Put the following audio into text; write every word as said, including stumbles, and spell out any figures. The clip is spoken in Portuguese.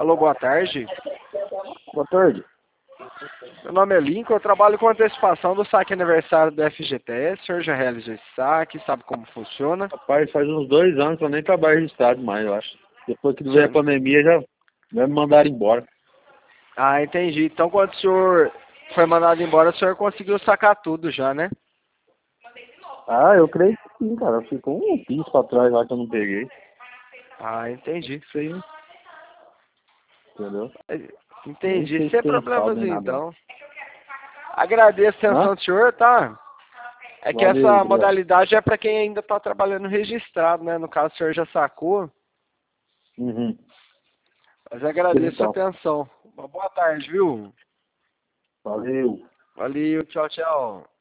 Alô, boa tarde. Boa tarde. Meu nome é Lincoln, eu trabalho com antecipação do saque aniversário do F G T S. O senhor já realizou esse saque, sabe como funciona? Rapaz, faz uns dois anos que eu nem trabalho registrado mais, eu acho. Depois que veio Senhor... a pandemia, já, já me mandaram embora. Ah, entendi. Então, quando o senhor foi mandado embora, o senhor conseguiu sacar tudo já, né? Ah, eu creio que sim, cara. Ficou um piso pra trás lá que eu não peguei. Ah, entendi. Isso aí, entendeu? Nem Entendi. sei se Sem tem problemas, saldo nem nada, não. então. Agradeço a Hã? atenção do senhor, tá? É que Valeu, essa obrigado. modalidade é para quem ainda está trabalhando registrado, né? No caso, o senhor já sacou. Uhum. Mas agradeço a Então, atenção. Uma boa tarde, viu? valeu. Valeu, tchau, tchau.